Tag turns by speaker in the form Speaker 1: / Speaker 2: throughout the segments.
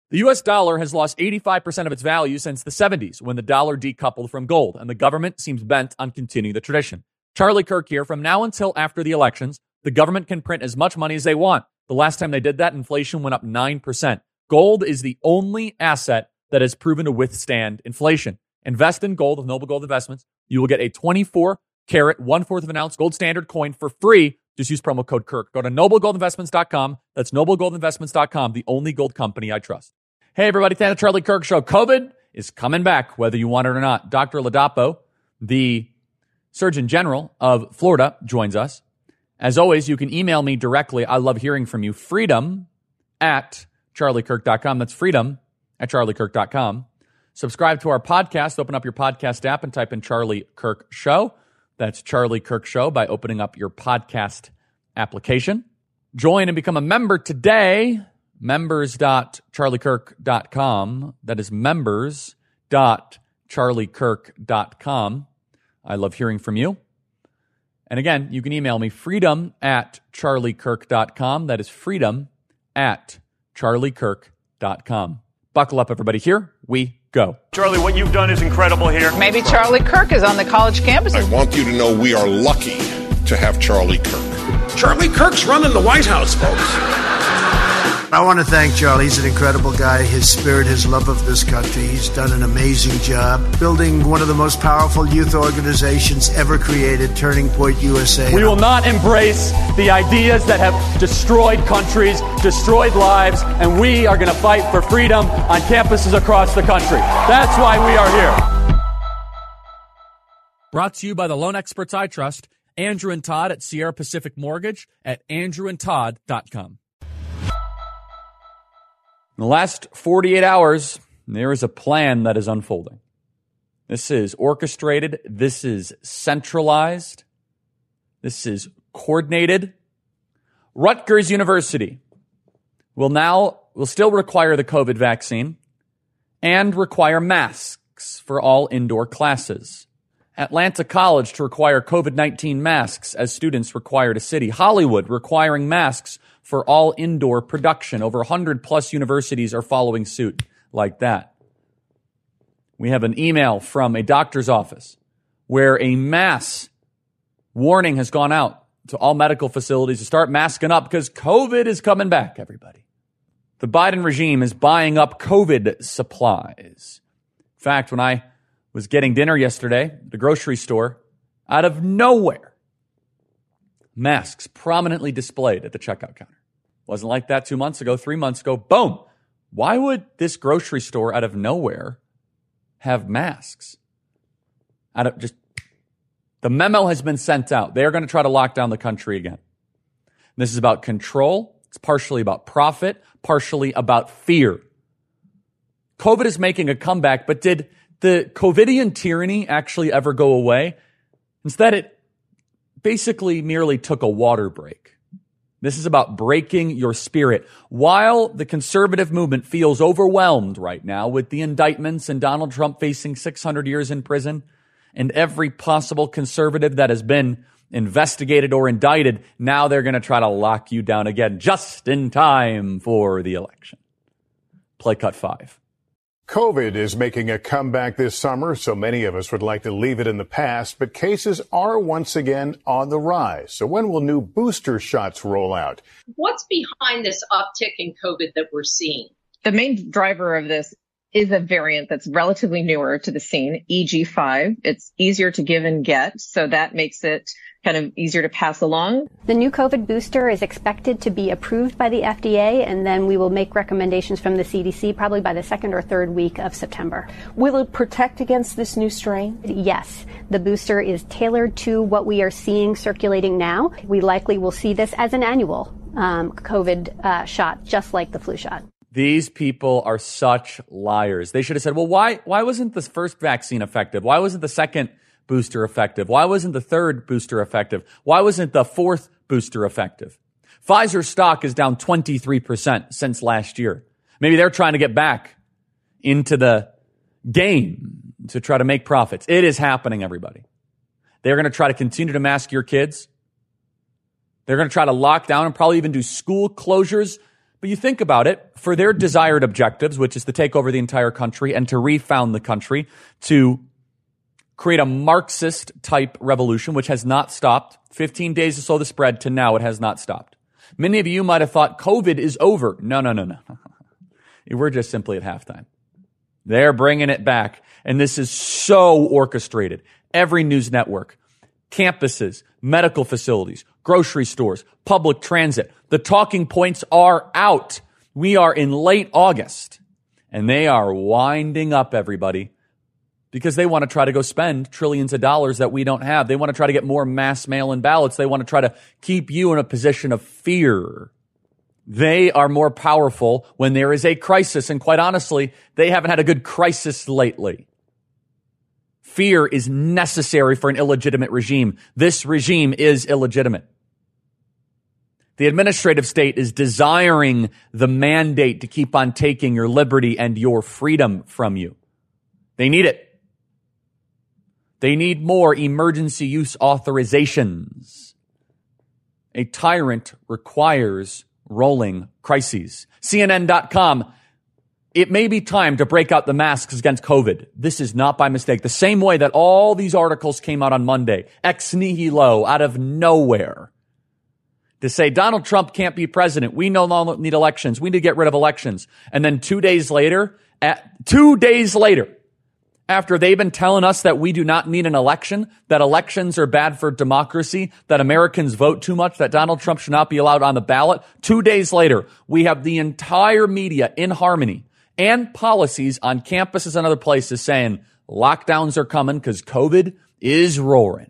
Speaker 1: The U.S. dollar has lost 85% of its value since the 70s when the dollar decoupled from gold, and the government seems bent on continuing the tradition. Charlie Kirk here. From now until after the elections, the government can print as much money as they want. The last time they did that, inflation went up 9%. Gold is the only asset that has proven to withstand inflation. Invest in gold with Noble Gold Investments. You will get a 24-carat, 1/4 of an ounce gold standard coin for free. Just use promo code Kirk. Go to noblegoldinvestments.com. That's noblegoldinvestments.com, the only gold company I trust. Hey, everybody, it's the Charlie Kirk Show. COVID is coming back, whether you want it or not. Dr. Ladapo, the Surgeon General of Florida, joins us. As always, you can email me directly. I love hearing from you. freedom@charliekirk.com. That's freedom@charliekirk.com. Subscribe to our podcast. Open up your podcast app and type in Charlie Kirk Show. That's Charlie Kirk Show by opening up your podcast application. Join and become a member today. Members.charliekirk.com. That is members.charliekirk.com. I love hearing from you. And again, you can email me freedom@charliekirk.com. That is freedom@charliekirk.com. Buckle up, everybody. Here we go.
Speaker 2: Charlie, what you've done is incredible here.
Speaker 3: Maybe Charlie Kirk is on the college campus.
Speaker 4: I want you to know we are lucky to have Charlie Kirk.
Speaker 5: Charlie Kirk's running the White House, folks.
Speaker 6: I want to thank Charlie. He's an incredible guy. His spirit, his love of this country. He's done an amazing job building one of the most powerful youth organizations ever created, Turning Point USA.
Speaker 1: We will not embrace the ideas that have destroyed countries, destroyed lives, and we are going to fight for freedom on campuses across the country. That's why we are here. Brought to you by the loan experts I trust, Andrew and Todd at Sierra Pacific Mortgage at andrewandtodd.com. In the last 48 hours, there is a plan that is unfolding. This is orchestrated. This is centralized. This is coordinated. Rutgers University will still require the COVID vaccine and require masks for all indoor classes. Atlanta College to require COVID-19 masks as students required a city. Hollywood requiring masks for all indoor production. Over 100 plus universities are following suit like that. We have an email from a doctor's office where a mass warning has gone out to all medical facilities to start masking up because COVID is coming back, everybody. The Biden regime is buying up COVID supplies. In fact, when I was getting dinner yesterday at the grocery store, out of nowhere, masks prominently displayed at the checkout counter. Wasn't like that 2 months ago, 3 months ago. Boom. Why would this grocery store out of nowhere have masks? The memo has been sent out. They are going to try to lock down the country again. This is about control. It's partially about profit, partially about fear. COVID is making a comeback, but did the COVIDian tyranny actually ever go away? Instead, it basically merely took a water break. This is about breaking your spirit. While the conservative movement feels overwhelmed right now with the indictments and Donald Trump facing 600 years in prison and every possible conservative that has been investigated or indicted, now they're going to try to lock you down again just in time for the election. Play cut 5.
Speaker 7: COVID is making a comeback this summer, so many of us would like to leave it in the past, but cases are once again on the rise. So when will new booster shots roll out?
Speaker 8: What's behind this uptick in COVID that we're seeing?
Speaker 3: The main driver of this is a variant that's relatively newer to the scene, EG5. It's easier to give and get, so that makes it kind of easier to pass along.
Speaker 9: The new COVID booster is expected to be approved by the FDA, and then we will make recommendations from the CDC probably by the second or third week of September.
Speaker 10: Will it protect against this new strain?
Speaker 9: Yes. The booster is tailored to what we are seeing circulating now. We likely will see this as an annual COVID shot, just like the flu shot.
Speaker 1: These people are such liars. They should have said, well, why wasn't the first vaccine effective? Why wasn't the second booster effective? Why wasn't the third booster effective? Why wasn't the fourth booster effective? Pfizer stock is down 23% since last year. Maybe they're trying to get back into the game to try to make profits. It is happening, everybody. They're going to try to continue to mask your kids. They're going to try to lock down and probably even do school closures But you think about it, for their desired objectives, which is to take over the entire country and to refound the country, to create a Marxist type revolution, which has not stopped. 15 days to slow the spread to now, it has not stopped. Many of you might have thought COVID is over. No. We're just simply at halftime. They're bringing it back. And this is so orchestrated. Every news network, campuses, medical facilities, grocery stores, public transit. The talking points are out. We are in late August, and they are winding up everybody because they want to try to go spend trillions of dollars that we don't have. They want to try to get more mass mail-in ballots. They want to try to keep you in a position of fear. They are more powerful when there is a crisis, and quite honestly, they haven't had a good crisis lately. Fear is necessary for an illegitimate regime. This regime is illegitimate. The administrative state is desiring the mandate to keep on taking your liberty and your freedom from you. They need it. They need more emergency use authorizations. A tyrant requires rolling crises. CNN.com, it may be time to break out the masks against COVID. This is not by mistake. The same way that all these articles came out on Monday, ex nihilo, out of nowhere, to say Donald Trump can't be president. We no longer need elections. We need to get rid of elections. And then 2 days later, after they've been telling us that we do not need an election, that elections are bad for democracy, that Americans vote too much, that Donald Trump should not be allowed on the ballot, 2 days later, we have the entire media in harmony and policies on campuses and other places saying lockdowns are coming because COVID is roaring.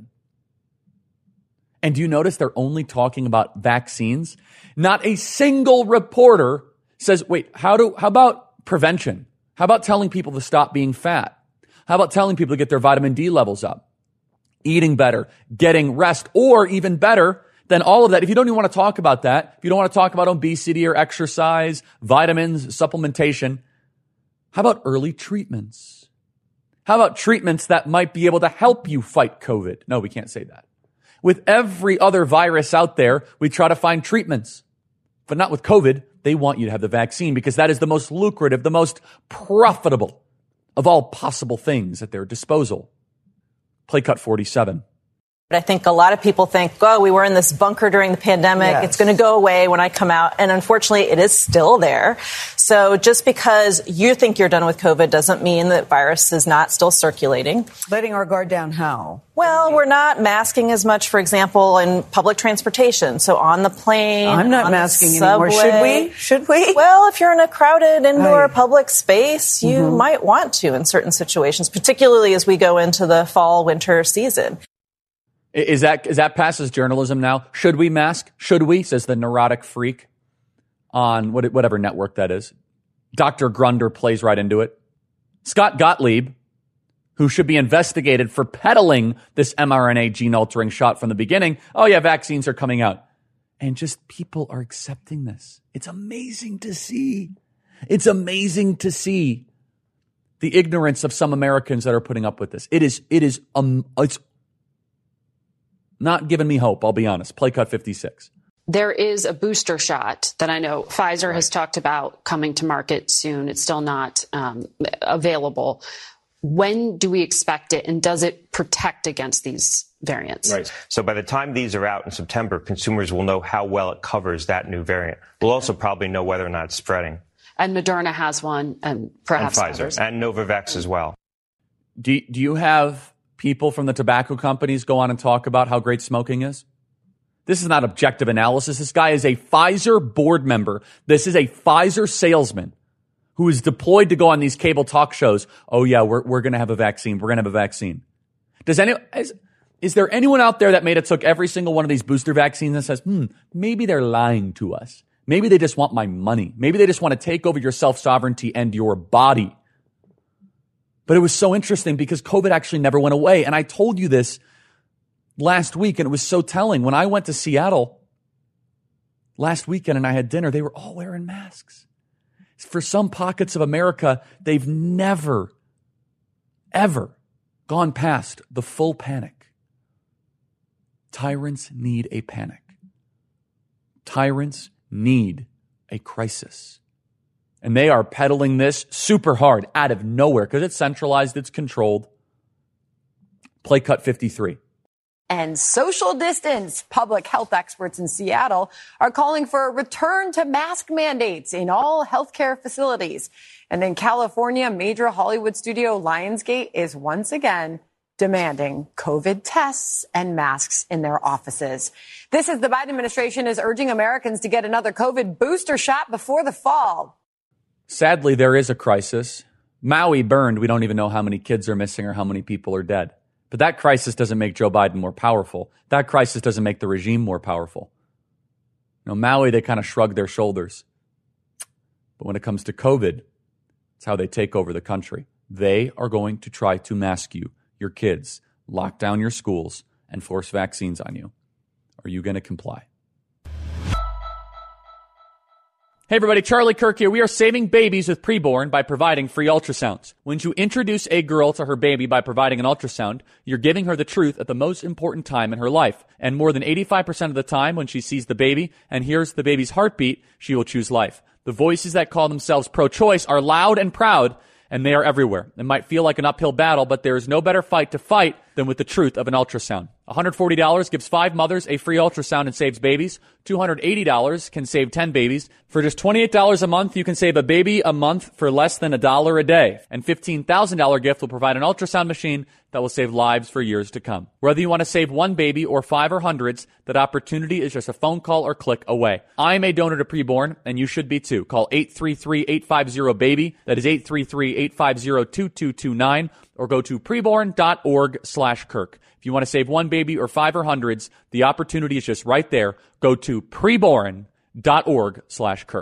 Speaker 1: And do you notice they're only talking about vaccines? Not a single reporter says, wait, how about prevention? How about telling people to stop being fat? How about telling people to get their vitamin D levels up? Eating better, getting rest, or even better than all of that. If you don't even want to talk about that, if you don't want to talk about obesity or exercise, vitamins, supplementation, how about early treatments? How about treatments that might be able to help you fight COVID? No, we can't say that. With every other virus out there, we try to find treatments. But not with COVID. They want you to have the vaccine because that is the most lucrative, the most profitable of all possible things at their disposal. Play cut 47.
Speaker 11: But I think a lot of people think, oh, we were in this bunker during the pandemic. Yes. It's going to go away when I come out. And unfortunately, it is still there. So just because you think you're done with COVID doesn't mean that virus is not still circulating.
Speaker 12: Letting our guard down how?
Speaker 11: Well, we're not masking as much, for example, in public transportation. So on the plane,
Speaker 12: I'm not masking anymore. Should we?
Speaker 11: Well, if you're in a crowded indoor public space, you might want to in certain situations, particularly as we go into the fall, winter season.
Speaker 1: Is that past as journalism now? Should we mask? Should we? Says the neurotic freak on whatever network that is. Dr. Grunder plays right into it. Scott Gottlieb, who should be investigated for peddling this mRNA gene-altering shot from the beginning. Oh, yeah, vaccines are coming out. And just people are accepting this. It's amazing to see. It's amazing to see the ignorance of some Americans that are putting up with this. It's not giving me hope, I'll be honest. Play cut 56.
Speaker 13: There is a booster shot that I know Pfizer has talked about coming to market soon. It's still not available. When do we expect it, and does it protect against these variants?
Speaker 14: Right. So by the time these are out in September, consumers will know how well it covers that new variant. We'll also probably know whether or not it's spreading.
Speaker 13: And Moderna has one, and perhaps
Speaker 14: and Pfizer,
Speaker 13: others.
Speaker 14: And Novavax as well.
Speaker 1: Do you have people from the tobacco companies go on and talk about how great smoking is? This is not objective analysis. This guy is a Pfizer board member. This is a Pfizer salesman who is deployed to go on these cable talk shows. Oh, yeah, we're going to have a vaccine. We're going to have a vaccine. Is there anyone out there that made it took every single one of these booster vaccines and says, maybe they're lying to us. Maybe they just want my money. Maybe they just want to take over your self-sovereignty and your body. But it was so interesting because COVID actually never went away. And I told you this last week, and it was so telling. When I went to Seattle last weekend and I had dinner, they were all wearing masks. For some pockets of America, they've never, ever gone past the full panic. Tyrants need a panic. Tyrants need a crisis. And they are peddling this super hard out of nowhere because it's centralized, it's controlled. Play cut 53.
Speaker 15: And social distance. Public health experts in Seattle are calling for a return to mask mandates in all healthcare facilities. And in California, major Hollywood studio Lionsgate is once again demanding COVID tests and masks in their offices. This is the Biden administration is urging Americans to get another COVID booster shot before the fall.
Speaker 1: Sadly, there is a crisis. Maui burned. We don't even know how many kids are missing or how many people are dead. But that crisis doesn't make Joe Biden more powerful. That crisis doesn't make the regime more powerful. You know, Maui, they kind of shrug their shoulders. But when it comes to COVID, it's how they take over the country. They are going to try to mask you, your kids, lock down your schools, and force vaccines on you. Are you going to comply? Hey everybody, Charlie Kirk here. We are saving babies with preborn by providing free ultrasounds. When you introduce a girl to her baby by providing an ultrasound, you're giving her the truth at the most important time in her life. And more than 85% of the time when she sees the baby and hears the baby's heartbeat, she will choose life. The voices that call themselves pro-choice are loud and proud, and they are everywhere. It might feel like an uphill battle, but there is no better fight to fight than with the truth of an ultrasound. $140 gives 5 mothers a free ultrasound and saves babies. $280 can save 10 babies. For just $28 a month, you can save a baby a month for less than $1 a day. And $15,000 gift will provide an ultrasound machine that will save lives for years to come. Whether you want to save one baby or 5 or hundreds, that opportunity is just a phone call or click away. I am a donor to Preborn, and you should be too. Call 833-850-BABY. That is 833-850-2229. Or go to preborn.org/Kirk. If you want to save one baby or 5 or hundreds, the opportunity is just right there. Go to preborn.org/Kirk.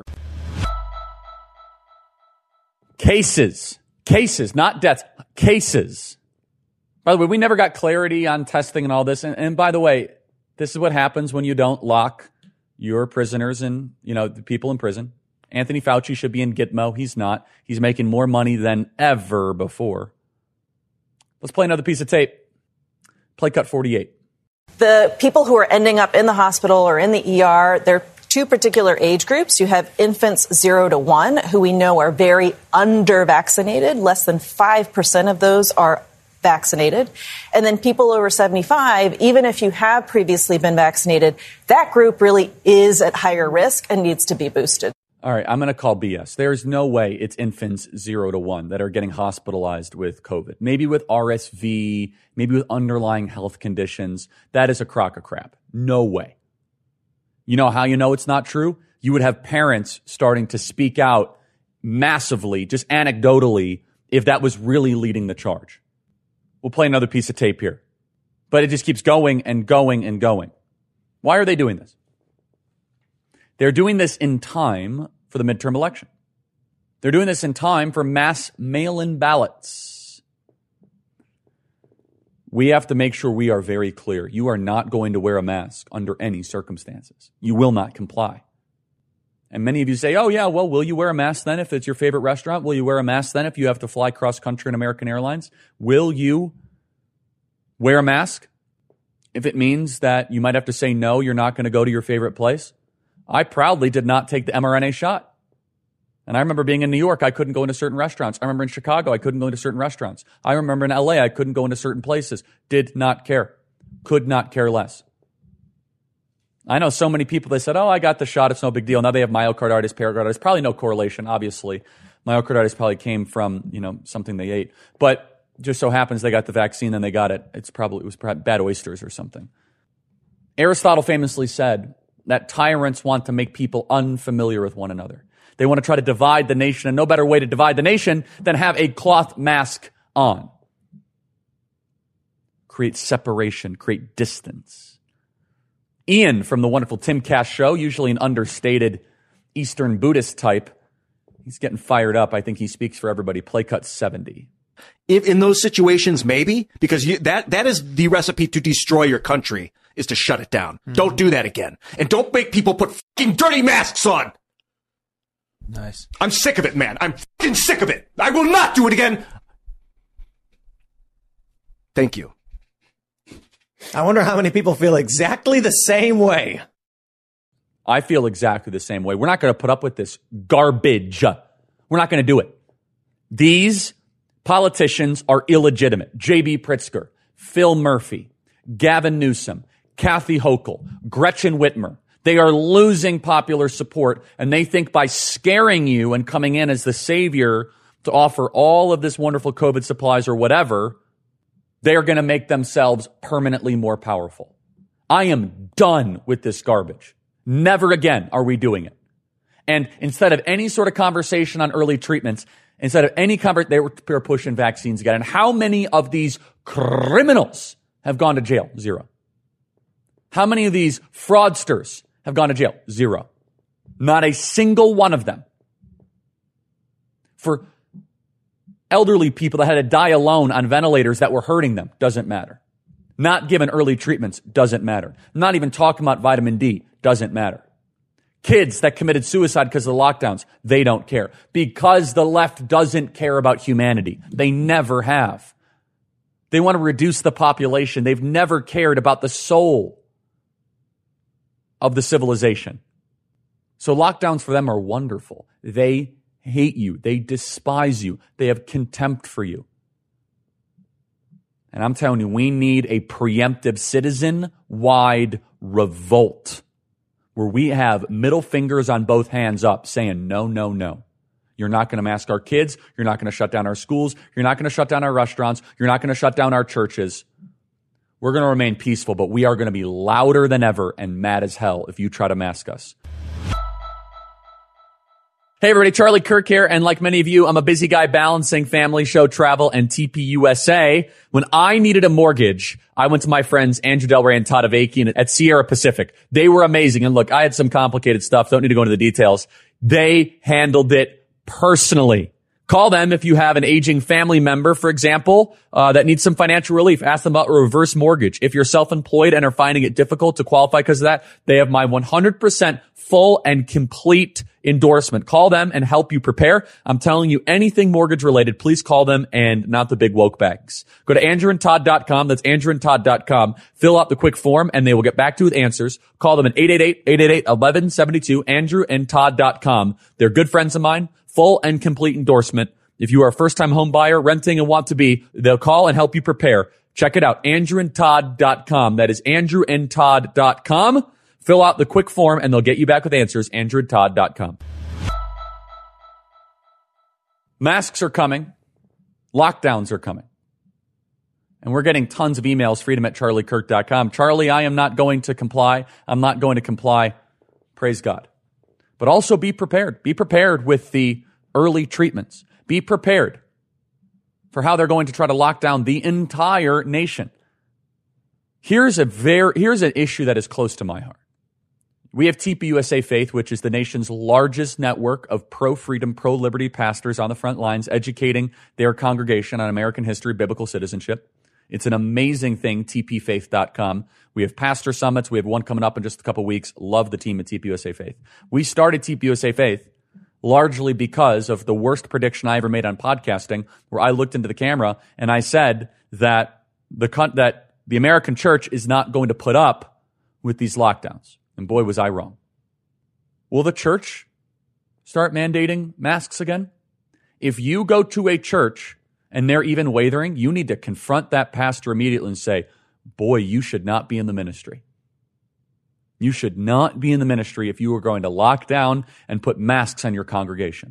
Speaker 1: Cases, not deaths, cases. By the way, we never got clarity on testing and all this. And by the way, this is what happens when you don't lock your prisoners and, the people in prison. Anthony Fauci should be in Gitmo. He's not. He's making more money than ever before. Let's play another piece of tape. Play cut 48.
Speaker 11: The people who are ending up in the hospital or in the ER, there are 2 particular age groups. You have infants 0 to 1, who we know are very under-vaccinated. Less than 5% of those are vaccinated. And then people over 75, even if you have previously been vaccinated, that group really is at higher risk and needs to be boosted.
Speaker 1: All right, I'm going to call BS. There's no way it's infants 0 to 1 that are getting hospitalized with COVID. Maybe with RSV, maybe with underlying health conditions. That is a crock of crap. No way. You know how you know it's not true? You would have parents starting to speak out massively, just anecdotally, if that was really leading the charge. We'll play another piece of tape here. But it just keeps going and going and going. Why are they doing this? They're doing this in time for the midterm election. They're doing this in time for mass mail-in ballots. We have to make sure we are very clear. You are not going to wear a mask under any circumstances. You will not comply. And many of you say, oh yeah, well, will you wear a mask then if it's your favorite restaurant? Will you wear a mask then if you have to fly cross-country in American Airlines? Will you wear a mask if it means that you might have to say no, you're not going to go to your favorite place? I proudly did not take the mRNA shot. And I remember being in New York, I couldn't go into certain restaurants. I remember in Chicago, I couldn't go into certain restaurants. I remember in LA, I couldn't go into certain places. Did not care. Could not care less. I know so many people, they said, oh, I got the shot, it's no big deal. Now they have myocarditis, pericarditis. Probably no correlation, obviously. Myocarditis probably came from, something they ate. But just so happens they got the vaccine and they got it. It was perhaps bad oysters or something. Aristotle famously said that tyrants want to make people unfamiliar with one another. They want to try to divide the nation, and no better way to divide the nation than have a cloth mask on. Create separation, create distance. Ian from the wonderful Timcast show, usually an understated Eastern Buddhist type, he's getting fired up. I think he speaks for everybody. Play cut 70.
Speaker 16: If in those situations, maybe, because that is the recipe to destroy your country, is to shut it down. Mm-hmm. Don't do that again. And don't make people put fucking dirty masks on.
Speaker 17: Nice.
Speaker 16: I'm sick of it, man. I'm fucking sick of it. I will not do it again. Thank you.
Speaker 17: I wonder how many people feel exactly the same way.
Speaker 1: I feel exactly the same way. We're not going to put up with this garbage. We're not going to do it. These politicians are illegitimate. J.B. Pritzker, Phil Murphy, Gavin Newsom, Kathy Hochul, Gretchen Whitmer. They are losing popular support, and they think by scaring you and coming in as the savior to offer all of this wonderful COVID supplies or whatever, they are going to make themselves permanently more powerful. I am done with this garbage. Never again are we doing it. And instead of any sort of conversation on early treatments, instead of any conversation, they were pushing vaccines again. And how many of these criminals have gone to jail? 0. How many of these fraudsters have gone to jail? 0. Not a single one of them. For elderly people that had to die alone on ventilators that were hurting them, doesn't matter. Not given early treatments, doesn't matter. Not even talking about vitamin D, doesn't matter. Kids that committed suicide because of the lockdowns, they don't care. Because the left doesn't care about humanity. They never have. They want to reduce the population. They've never cared about the soul of the civilization. So lockdowns for them are wonderful. They hate you. They despise you. They have contempt for you. And I'm telling you, we need a preemptive citizen-wide revolt where we have middle fingers on both hands up saying, no, no, no. You're not going to mask our kids. You're not going to shut down our schools. You're not going to shut down our restaurants. You're not going to shut down our churches. We're going to remain peaceful, but we are going to be louder than ever and mad as hell if you try to mask us. Hey everybody, Charlie Kirk here, and like many of you, I'm a busy guy balancing family, show, travel, and TPUSA. When I needed a mortgage, I went to my friends Andrew Del Rey and Todd Avakian at Sierra Pacific. They were amazing, and look, I had some complicated stuff, don't need to go into the details. They handled it personally. Call them if you have an aging family member, for example, that needs some financial relief. Ask them about a reverse mortgage. If you're self-employed and are finding it difficult to qualify because of that, they have my 100% full and complete endorsement. Call them and help you prepare. I'm telling you, anything mortgage related, please call them and not the big woke bags. Go to andrewandtodd.com. That's andrewandtodd.com. Fill out the quick form and they will get back to you with answers. Call them at 888-888-1172, andrewandtodd.com. They're good friends of mine. Full and complete endorsement. If you are a first-time home buyer, renting, and want to be, they'll call and help you prepare. Check it out, andrewandtodd.com. That is andrewandtodd.com. Fill out the quick form, and they'll get you back with answers, andrewandtodd.com. Masks are coming. Lockdowns are coming. And we're getting tons of emails, freedom@charliekirk.com. Charlie, I am not going to comply. I'm not going to comply. Praise God. But also be prepared. Be prepared with the early treatments. Be prepared for how they're going to try to lock down the entire nation. Here's an issue that is close to my heart. We have TPUSA Faith, which is the nation's largest network of pro-freedom, pro-liberty pastors on the front lines, educating their congregation on American history, biblical citizenship. It's an amazing thing, tpfaith.com. We have pastor summits. We have one coming up in just a couple weeks. Love the team at TPUSA Faith. We started TPUSA Faith largely because of the worst prediction I ever made on podcasting, where I looked into the camera and I said that the American church is not going to put up with these lockdowns. And boy, was I wrong. Will the church start mandating masks again? If you go to a church and they're even wavering, you need to confront that pastor immediately and say, boy, you should not be in the ministry. You should not be in the ministry if you are going to lock down and put masks on your congregation.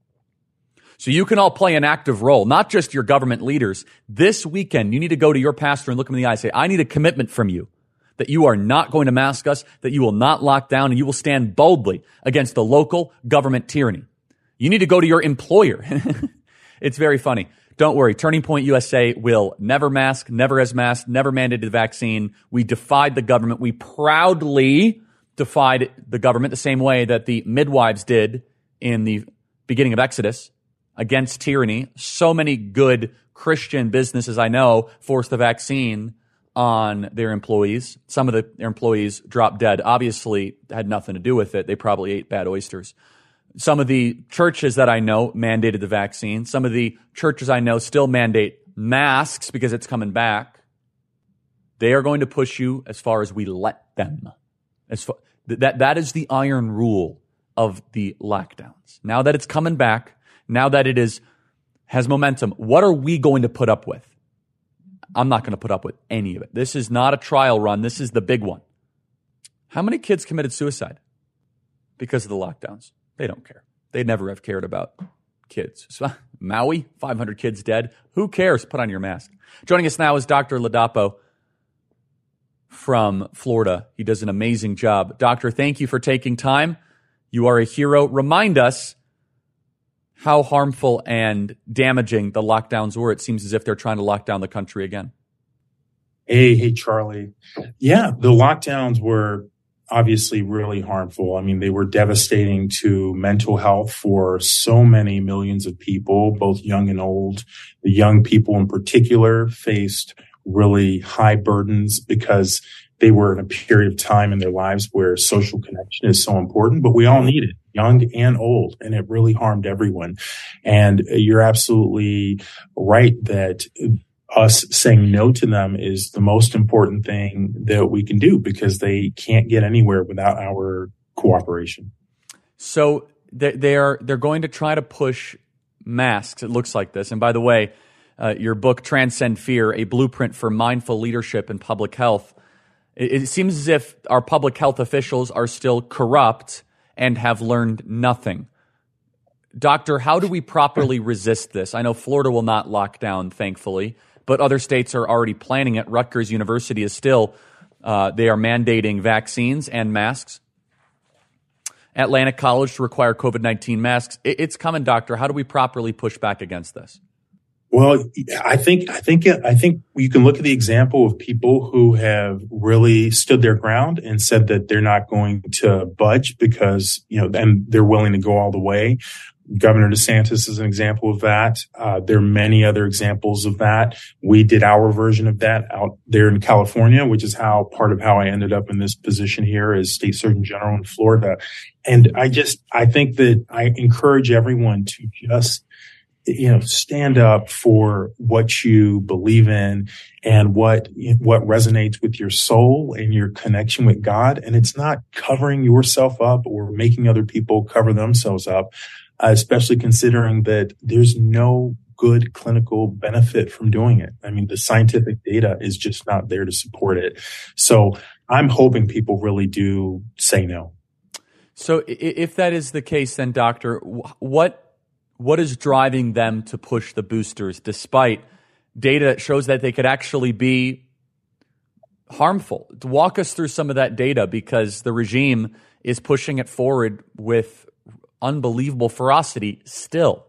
Speaker 1: So you can all play an active role, not just your government leaders. This weekend, you need to go to your pastor and look him in the eye and say, I need a commitment from you that you are not going to mask us, that you will not lock down, and you will stand boldly against the local government tyranny. You need to go to your employer. It's very funny. Don't worry. Turning Point USA will never mask, never has masked, never mandated the vaccine. We defied the government. We proudly defied the government the same way that the midwives did in the beginning of Exodus against tyranny. So many good Christian businesses I know forced the vaccine on their employees. Some of their employees dropped dead. Obviously, had nothing to do with it. They probably ate bad oysters. Some of the churches that I know mandated the vaccine. Some of the churches I know still mandate masks because it's coming back. They are going to push you as far as we let them. That is the iron rule of the lockdowns. Now that it's coming back, now that it has momentum, what are we going to put up with? I'm not going to put up with any of it. This is not a trial run. This is the big one. How many kids committed suicide because of the lockdowns? They don't care. They never have cared about kids. So, Maui, 500 kids dead. Who cares? Put on your mask. Joining us now is Dr. Ladapo from Florida. He does an amazing job. Doctor, thank you for taking time. You are a hero. Remind us how harmful and damaging the lockdowns were. It seems as if they're trying to lock down the country again.
Speaker 18: Hey, Charlie. Yeah, the lockdowns were obviously really harmful. I mean, they were devastating to mental health for so many millions of people, both young and old. The young people in particular faced really high burdens because they were in a period of time in their lives where social connection is so important, but we all need it, young and old, and it really harmed everyone. And you're absolutely right that us saying no to them is the most important thing that we can do because they can't get anywhere without our cooperation.
Speaker 1: So they're going to try to push masks. It looks like this. And by the way, your book, Transcend Fear, A Blueprint for Mindful Leadership in Public Health, it seems as if our public health officials are still corrupt and have learned nothing. Doctor, how do we properly resist this? I know Florida will not lock down, thankfully, but other states are already planning it. Rutgers University is still, they are mandating vaccines and masks. Atlantic College to require COVID-19 masks. It's coming, Doctor. How do we properly push back against this?
Speaker 18: Well, I think you can look at the example of people who have really stood their ground and said that they're not going to budge because, and they're willing to go all the way. Governor DeSantis is an example of that. There are many other examples of that. We did our version of that out there in California, which is part of how I ended up in this position here as State Surgeon General in Florida. And I think that I encourage everyone to just stand up for what you believe in and what resonates with your soul and your connection with God. And it's not covering yourself up or making other people cover themselves up, especially considering that there's no good clinical benefit from doing it. I mean, the scientific data is just not there to support it. So I'm hoping people really do say no.
Speaker 1: So if that is the case, then, Doctor, what is driving them to push the boosters despite data that shows that they could actually be harmful? Walk us through some of that data because the regime is pushing it forward with unbelievable ferocity still.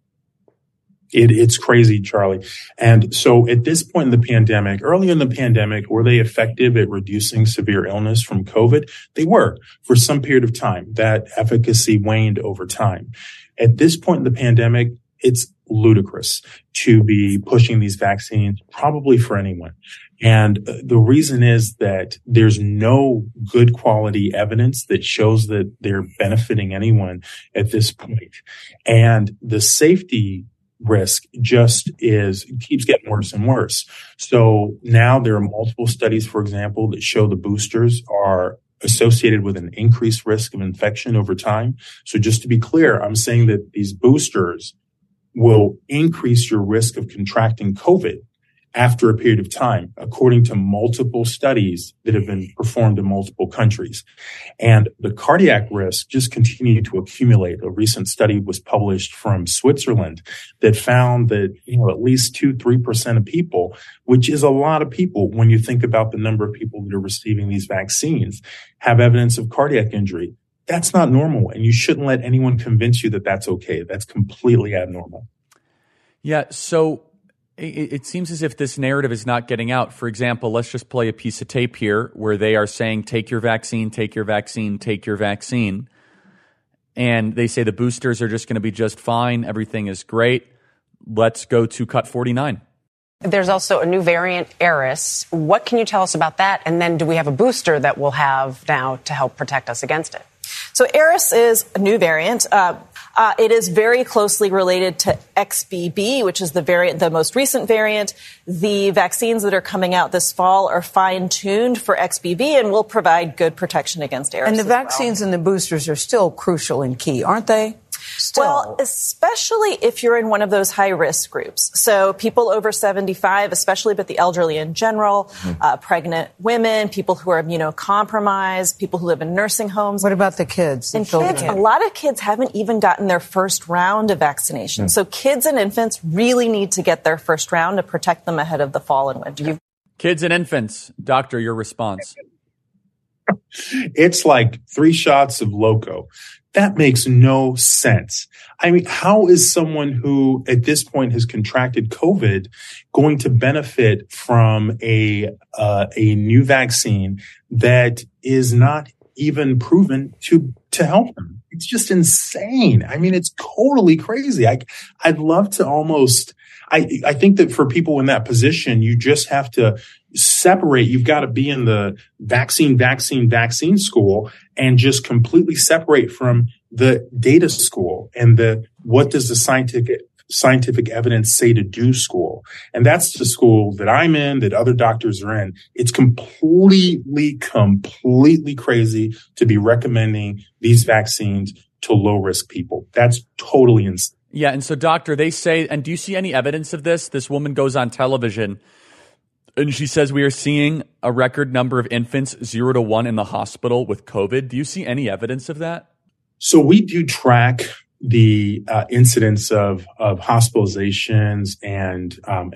Speaker 18: It's crazy, Charlie. And so at this point in the pandemic, early in the pandemic, were they effective at reducing severe illness from COVID? They were for some period of time. That efficacy waned over time. At this point in the pandemic, it's ludicrous to be pushing these vaccines, probably for anyone. And the reason is that there's no good quality evidence that shows that they're benefiting anyone at this point. And the safety risk just keeps getting worse and worse. So now there are multiple studies, for example, that show the boosters are associated with an increased risk of infection over time. So just to be clear, I'm saying that these boosters will increase your risk of contracting COVID after a period of time, according to multiple studies that have been performed in multiple countries. And the cardiac risk just continued to accumulate. A recent study was published from Switzerland that found that, at least 2-3% of people, which is a lot of people when you think about the number of people that are receiving these vaccines, have evidence of cardiac injury. That's not normal. And you shouldn't let anyone convince you that that's okay. That's completely abnormal.
Speaker 1: Yeah. So it seems as if this narrative is not getting out. For example, let's just play a piece of tape here where they are saying, take your vaccine, take your vaccine, take your vaccine. And they say the boosters are just going to be just fine. Everything is great. Let's go to cut 49.
Speaker 19: There's also a new variant, Eris. What can you tell us about that? And then do we have a booster that we'll have now to help protect us against it?
Speaker 11: So Eris is a new variant. It is very closely related to XBB, which is the most recent variant. The vaccines that are coming out this fall are fine-tuned for XBB and will provide good protection against ARIS.
Speaker 12: And the vaccines and the boosters are still crucial and key, aren't they? Still.
Speaker 11: Well, especially if you're in one of those high-risk groups. So people over 75, especially, but the elderly in general, pregnant women, people who are immunocompromised, people who live in nursing homes.
Speaker 12: What about the kids?
Speaker 11: And kids, a lot of kids haven't even gotten their first round of vaccination. So kids and infants really need to get their first round to protect them ahead of the fall and winter.
Speaker 1: Kids and infants. Doctor, your response.
Speaker 18: It's like 3 shots of Loco. That makes no sense. I mean, how is someone who at this point has contracted COVID going to benefit from a new vaccine that is not even proven to help them? It's just insane. I mean, it's totally crazy. I'd love to almost, I think that for people in that position, you just have to separate. You've got to be in the vaccine school and just completely separate from the data school and what does the scientific evidence say to do school. And that's the school that I'm in, that other doctors are in. It's completely crazy to be recommending these vaccines to low risk people. That's totally insane.
Speaker 1: Yeah. And so, doctor, they say, and do you see any evidence of this? This woman goes on television and she says, we are seeing a record number of infants 0 to 1 in the hospital with COVID. Do you see any evidence of that?
Speaker 18: So we do track the incidence of hospitalizations and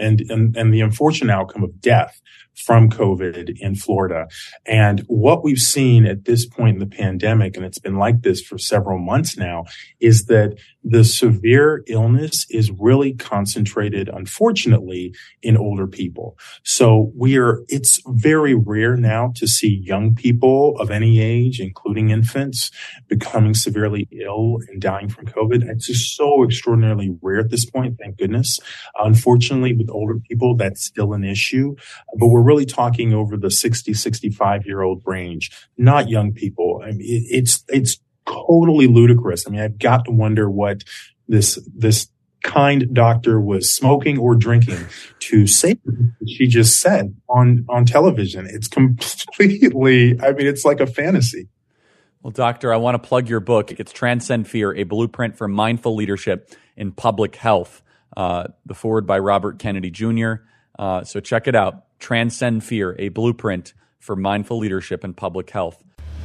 Speaker 18: the unfortunate outcome of death from COVID in Florida. And what we've seen at this point in the pandemic, and it's been like this for several months now, is that the severe illness is really concentrated, unfortunately, in older people. So it's very rare now to see young people of any age, including infants, becoming severely ill and dying from COVID. It's just so extraordinarily rare at this point, thank goodness. Unfortunately, with older people, that's still an issue. But we're really talking over the 60, 65-year-old range, not young people. I mean, it's totally ludicrous. I mean, I've got to wonder what this kind doctor was smoking or drinking to say what she just said on television. It's completely, I mean, it's like a fantasy.
Speaker 1: Well, doctor, I want to plug your book. It's Transcend Fear, a blueprint for mindful leadership in public health. The foreword by Robert Kennedy Jr. So check it out. Transcend Fear, a blueprint for mindful leadership in public health.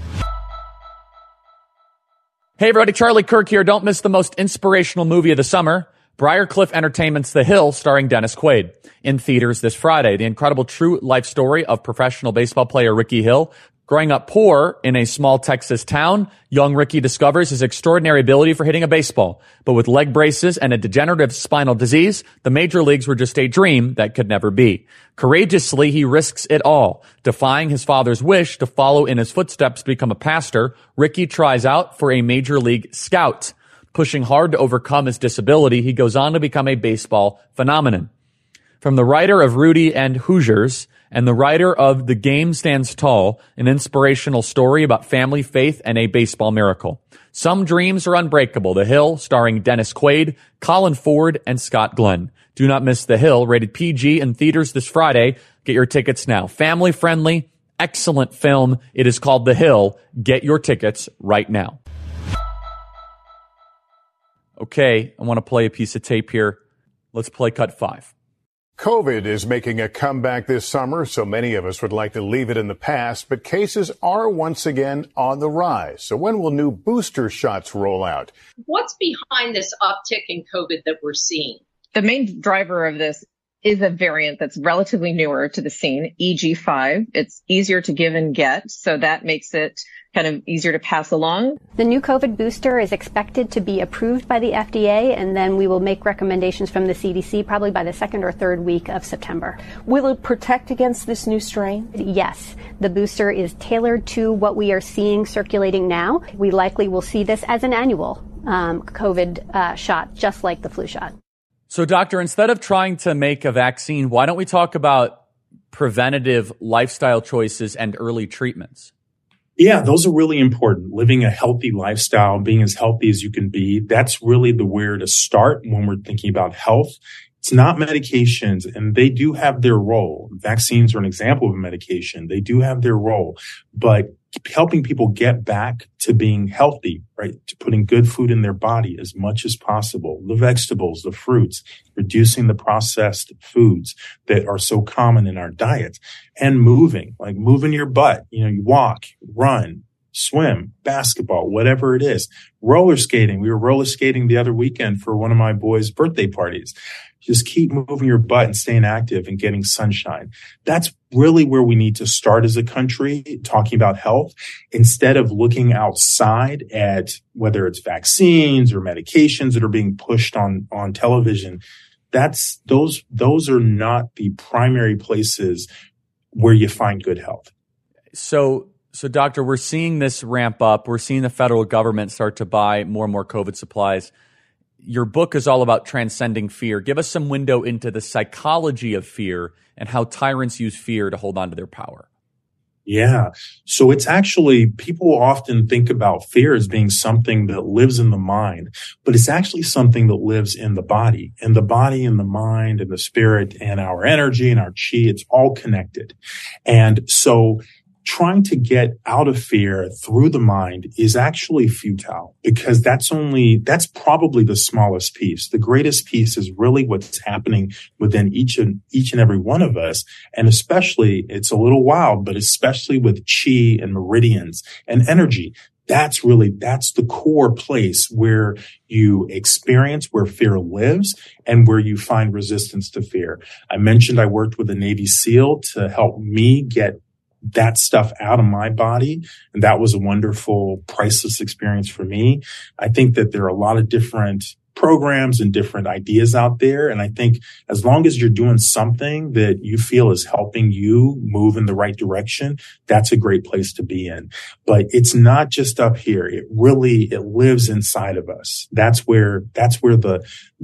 Speaker 1: Hey everybody, Charlie Kirk here. Don't miss the most inspirational movie of the summer, Briarcliff Entertainment's The Hill, starring Dennis Quaid. In theaters this Friday, the incredible true life story of professional baseball player Ricky Hill. Growing up poor in a small Texas town, young Ricky discovers his extraordinary ability for hitting a baseball. But with leg braces and a degenerative spinal disease, the major leagues were just a dream that could never be. Courageously, he risks it all. Defying his father's wish to follow in his footsteps to become a pastor, Ricky tries out for a major league scout. Pushing hard to overcome his disability, he goes on to become a baseball phenomenon. From the writer of Rudy and Hoosiers and the writer of The Game Stands Tall, an inspirational story about family, faith, and a baseball miracle. Some dreams are unbreakable. The Hill, starring Dennis Quaid, Colin Ford, and Scott Glenn. Do not miss The Hill, rated PG in theaters this Friday. Get your tickets now. Family friendly, excellent film. It is called The Hill. Get your tickets right now. Okay, I want to play a piece of tape here. Let's play cut 5.
Speaker 7: COVID is making a comeback this summer, so many of us would like to leave it in the past, but cases are once again on the rise. So when will new booster shots roll out?
Speaker 8: What's behind this uptick in COVID that we're seeing?
Speaker 3: The main driver of this is a variant that's relatively newer to the scene, EG5. It's easier to give and get, so that makes it kind of easier to pass along.
Speaker 9: The new COVID booster is expected to be approved by the FDA, and then we will make recommendations from the CDC probably by the 2nd or 3rd week of September.
Speaker 10: Will it protect against this new strain?
Speaker 9: Yes. The booster is tailored to what we are seeing circulating now. We likely will see this as an annual COVID shot, just like the flu shot.
Speaker 1: So, doctor, instead of trying to make a vaccine, why don't we talk about preventative lifestyle choices and early treatments?
Speaker 18: Yeah, those are really important. Living a healthy lifestyle, being as healthy as you can be. That's really the where to start when we're thinking about health. It's not medications, and they do have their role. Vaccines are an example of a medication. They do have their role, but helping people get back to being healthy, right? To putting good food in their body as much as possible. The vegetables, the fruits, reducing the processed foods that are so common in our diet, and moving, like moving your butt. You walk, run, swim, basketball, whatever it is. Roller skating. We were roller skating the other weekend for one of my boys' birthday parties. Just keep moving your butt and staying active and getting sunshine. That's really where we need to start as a country, talking about health, instead of looking outside at whether it's vaccines or medications that are being pushed on television. Those are not the primary places where you find good health.
Speaker 1: So doctor, we're seeing this ramp up. We're seeing the federal government start to buy more and more COVID supplies. Your book is all about transcending fear. Give us some window into the psychology of fear and how tyrants use fear to hold on to their power.
Speaker 18: Yeah. So it's actually, people often think about fear as being something that lives in the mind, but it's actually something that lives in the body. And the body and the mind and the spirit and our energy and our chi, it's all connected. And so trying to get out of fear through the mind is actually futile, because that's probably the smallest piece. The greatest piece is really what's happening within each and every one of us. And especially, it's a little wild, but especially with chi and meridians and energy. That's the core place where you experience where fear lives and where you find resistance to fear. I mentioned I worked with a Navy SEAL to help me get that stuff out of my body. And that was a wonderful, priceless experience for me. I think that there are a lot of different programs and different ideas out there. And I think as long as you're doing something that you feel is helping you move in the right direction, that's a great place to be in. But it's not just up here. It lives inside of us. That's where the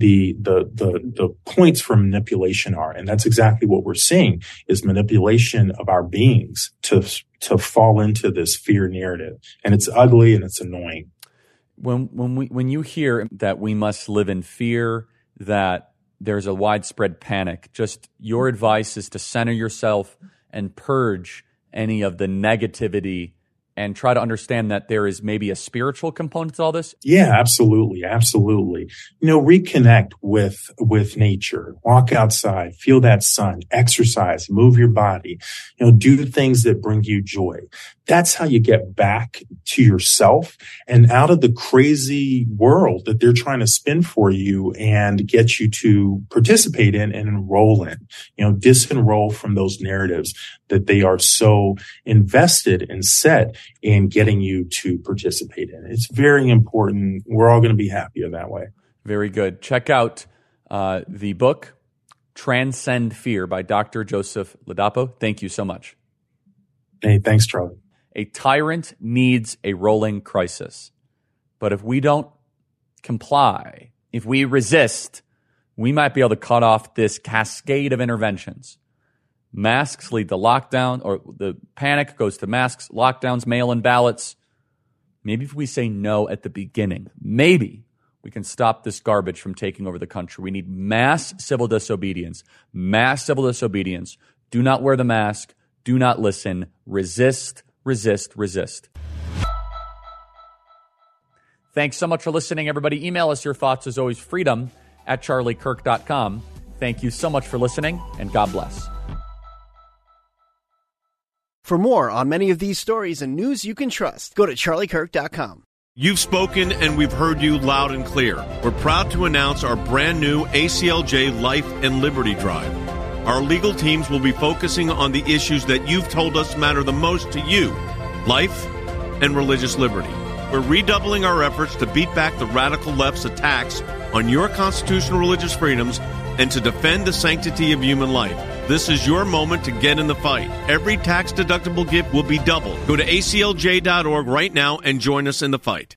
Speaker 18: points for manipulation are. And that's exactly what we're seeing, is manipulation of our beings to fall into this fear narrative. And it's ugly and it's annoying.
Speaker 1: When you hear that we must live in fear, that there's a widespread panic, just your advice is to center yourself and purge any of the negativity and try to understand that there is maybe a spiritual component to all this?
Speaker 18: Yeah, absolutely. Absolutely. Reconnect with nature, walk outside, feel that sun, exercise, move your body, do things that bring you joy. That's how you get back to yourself and out of the crazy world that they're trying to spin for you and get you to participate in and enroll in. Disenroll from those narratives that they are so invested and set in getting you to participate in. It's very important. We're all going to be happier that way.
Speaker 1: Very good. Check out the book, Transcend Fear, by Dr. Joseph Ladapo. Thank you so much.
Speaker 18: Hey, thanks, Charlie.
Speaker 1: A tyrant needs a rolling crisis. But if we don't comply, if we resist, we might be able to cut off this cascade of interventions. Masks lead to lockdown, or the panic goes to masks, lockdowns, mail-in ballots. Maybe if we say no at the beginning, maybe we can stop this garbage from taking over the country. We need mass civil disobedience. Mass civil disobedience. Do not wear the mask. Do not listen. Resist, resist, resist. Thanks so much for listening, everybody. Email us your thoughts, as always, freedom@charliekirk.com. Thank you so much for listening, and God bless.
Speaker 20: For more on many of these stories and news you can trust, go to charliekirk.com.
Speaker 21: You've spoken and we've heard you loud and clear. We're proud to announce our brand new ACLJ Life and Liberty Drive. Our legal teams will be focusing on the issues that you've told us matter the most to you: life and religious liberty. We're redoubling our efforts to beat back the radical left's attacks on your constitutional religious freedoms and to defend the sanctity of human life. This is your moment to get in the fight. Every tax-deductible gift will be doubled. Go to aclj.org right now and join us in the fight.